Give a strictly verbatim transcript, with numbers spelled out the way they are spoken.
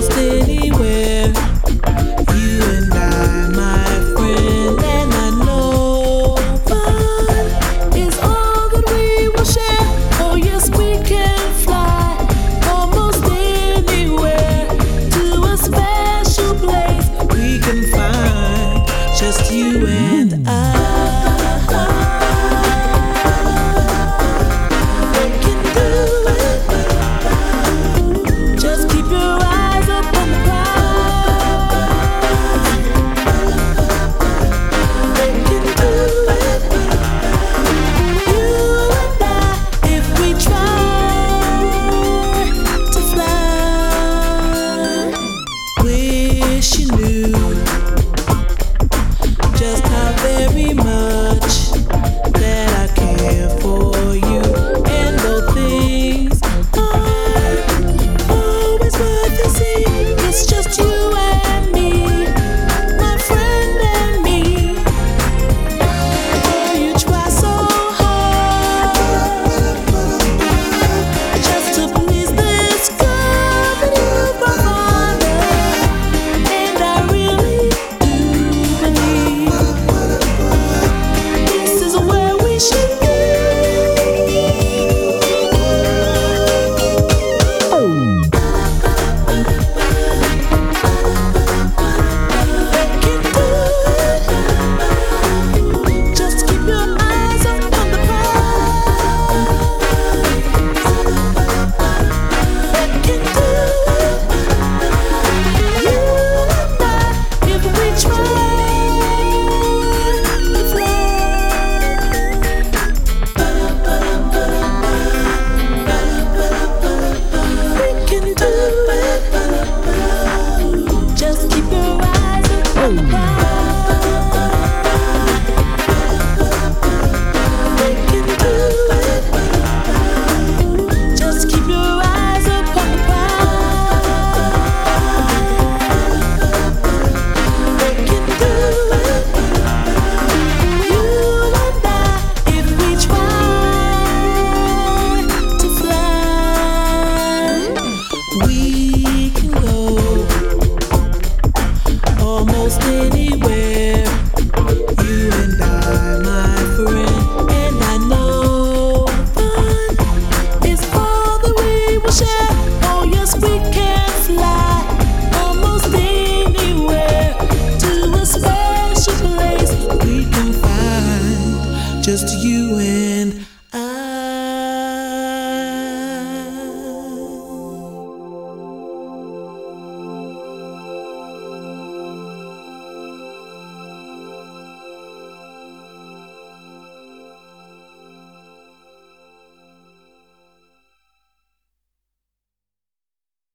almost anywhere. You and I, my friend, and I know fun is all that we will share. Oh yes, we can fly almost anywhere to a special place we can find, just you and I. Wish you knew just how very much that I care for you, and though things aren't always what they seem, it's just you and me, my friend and me. Oh, you try so hard just to please this girl that you brought. And I really do believe this is where we should be. They can do it. Just keep your eyes on the prize. They can do it. You and I, if we try to fly, we can do it. Just keep your eyes on the prize. We can do it. Just keep your eyes upon the prize. We can do it. You and I, if we try to fly, we can go almost anywhere.